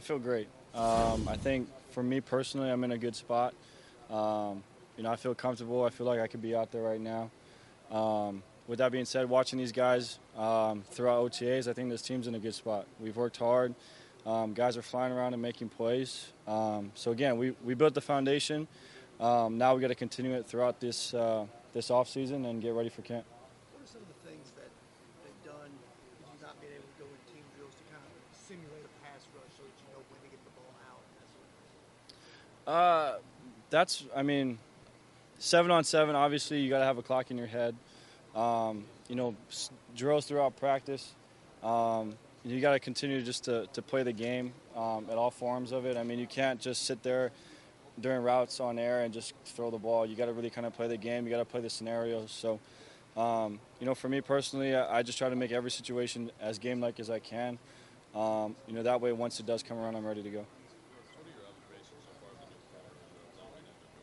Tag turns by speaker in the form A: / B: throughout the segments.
A: feel great. I think for me personally, I'm in a good spot. I feel comfortable. I feel like I could be out there right now. With that being said, watching these guys throughout OTAs, I think this team's in a good spot. We've worked hard. Guys are flying around and making plays. So again, we built the foundation. Now we got to continue it throughout this off season and get ready for camp.
B: What are some of the things that they've done with you not being able to go in team drills to kind of simulate a pass rush so that you know when to get the ball out and that sort of thing?
A: That's, I mean, 7-on-7, obviously you got to have a clock in your head. Drills throughout practice. You got to continue just to play the game at all forms of it. I mean, you can't just sit there during routes on air and just throw the ball. You got to really kind of play the game. You got to play the scenarios. So, for me personally, I just try to make every situation as game-like as I can. That way, once it does come around, I'm ready to go.
C: What are your observations so far of the new corner and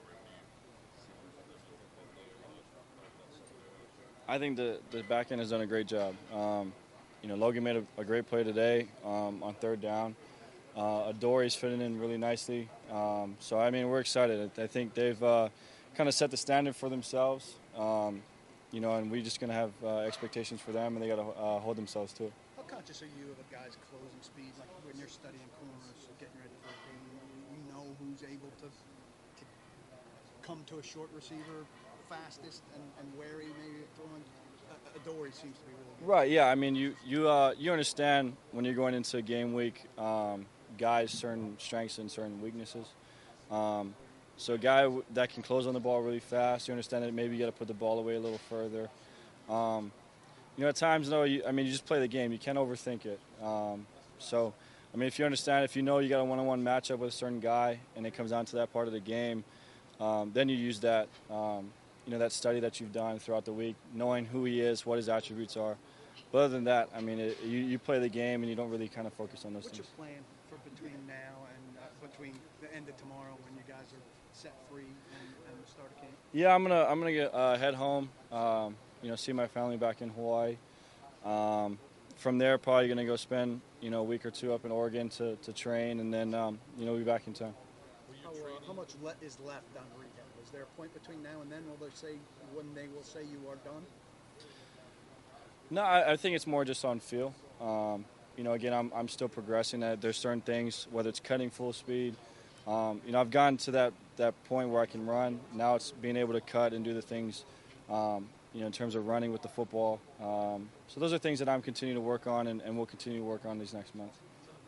A: I think the back end has done a great job. Logan made a great play today on third down. Adoree is fitting in really nicely. We're excited. I think they've kind of set the standard for themselves, and we're just going to have expectations for them, and they got to hold themselves to it.
B: How conscious are you of a guy's closing speed, like when you're studying corners, getting ready for a game? You know who's able to come to a short receiver fastest and wary, maybe throwing. Adoree seems to be really good.
A: Right, yeah. I mean, you understand when you're going into a game week, guys' certain strengths and certain weaknesses. So a guy that can close on the ball really fast, you understand that maybe you got to put the ball away a little further. At times, though, you just play the game. You can't overthink it. If you understand, if you know you got a one-on-one matchup with a certain guy and it comes down to that part of the game, then you use that, that study that you've done throughout the week, knowing who he is, what his attributes are. But other than that, you play the game and you don't really kind of focus on those things.
B: What's your plan for between now and between the end of tomorrow when you guys are set free and the start of camp?
A: Yeah, I'm gonna get head home. See my family back in Hawaii. From there, probably gonna go spend a week or two up in Oregon to train, and then be back in town.
B: How much is left on rehab? Is there a point between now and then when they will say you are done?
A: No, I think it's more just on feel. Again, I'm still progressing. There's certain things, whether it's cutting full speed. I've gotten to that point where I can run. Now it's being able to cut and do the things, in terms of running with the football. So those are things that I'm continuing to work on and will continue to work on these next months.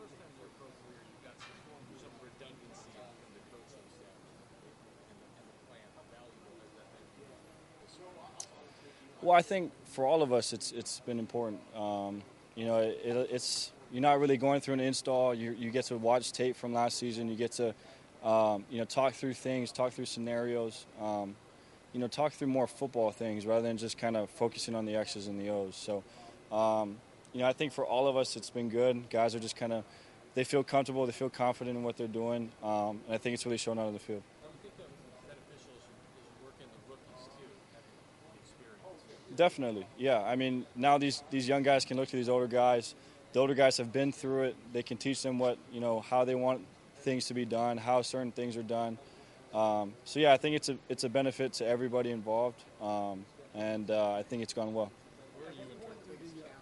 A: Well, I think for all of us, it's been important. It's you're not really going through an install. You get to watch tape from last season. You get to talk through things, talk through scenarios, talk through more football things rather than just kind of focusing on the X's and the O's. So, I think for all of us, it's been good. Guys are just kind of they feel comfortable, they feel confident in what they're doing, and I think it's really shown out of the field. Definitely, yeah. Now these young guys can look to these older guys. The older guys have been through it. They can teach them how they want things to be done, how certain things are done. I think it's a benefit to everybody involved, and I think it's gone well.
C: Where are you in terms of the camp?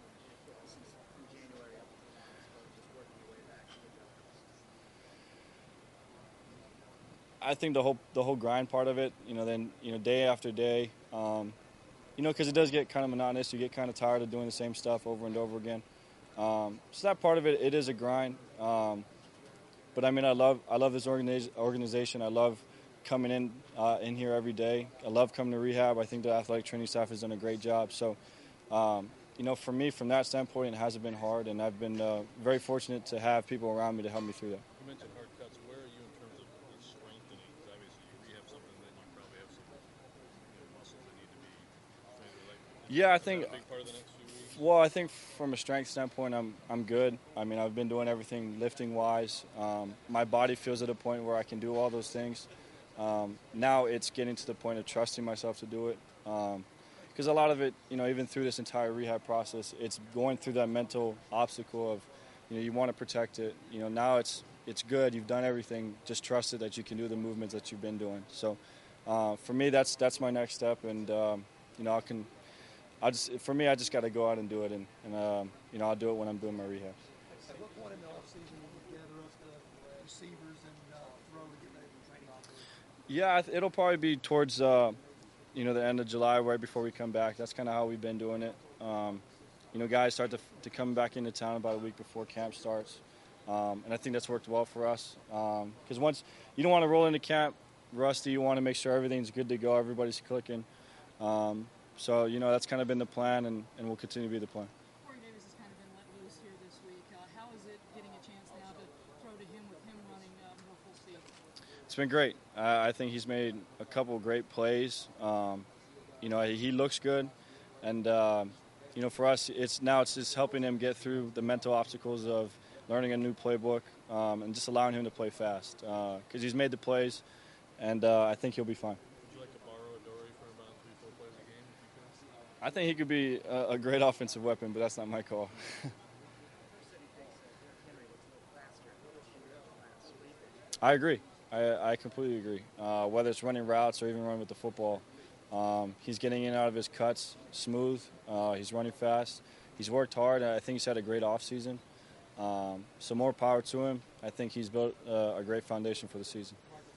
A: I think the whole grind part of it, day after day. Because it does get kind of monotonous. You get kind of tired of doing the same stuff over and over again. So that part of it is a grind. But I love this organization. I love coming in here every day. I love coming to rehab. I think the athletic training staff has done a great job. So, for me, from that standpoint, it hasn't been hard, and I've been very fortunate to have people around me to help me through that.
C: You mentioned hard cuts. Where are you in terms of the strengthening? Because obviously you rehab something, then you probably have some muscles that need to be trained.
A: Yeah, I think.
C: Is that a big part of the next few weeks?
A: Well, I think from a strength standpoint, I'm good. I've been doing everything lifting-wise. My body feels at a point where I can do all those things. Now it's getting to the point of trusting myself to do it. Because a lot of it, even through this entire rehab process, it's going through that mental obstacle of, you want to protect it. Now it's it's good. You've done everything. Just trust it that you can do the movements that you've been doing. So for me, that's my next step, and I just got to go out and do it, and I'll do it when I'm doing my rehab.
B: At what point in the offseason will you gather up the receivers and throw to get ready for training operations?
A: Yeah, it'll probably be towards the end of July, right before we come back. That's kind of how we've been doing it. Guys start to come back into town about a week before camp starts, and I think that's worked well for us. Because once you don't want to roll into camp rusty, you want to make sure everything's good to go, everybody's clicking. So that's kind of been the plan, and will continue to be the plan.
D: Corey Davis has kind of been let loose here this week. How is it getting a chance now to throw to him with him running more full speed?
A: It's been great. I think he's made a couple of great plays. He looks good, and for us, it's just helping him get through the mental obstacles of learning a new playbook and just allowing him to play fast because he's made the plays, and I think he'll be fine.
C: Would you like to borrow Adoree' for about 3-4 plays a game if you could?
A: I think he could be a great offensive weapon, but that's not my call. I agree. I completely agree. Whether it's running routes or even running with the football, he's getting in and out of his cuts smooth. He's running fast. He's worked hard. I think he's had a great offseason. So more power to him. I think he's built a great foundation for the season.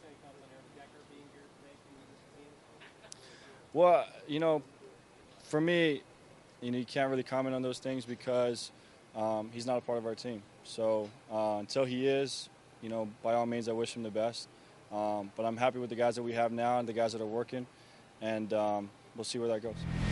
A: Well, for me, you can't really comment on those things because he's not a part of our team. So until he is, by all means, I wish him the best. But I'm happy with the guys that we have now and the guys that are working, and we'll see where that goes.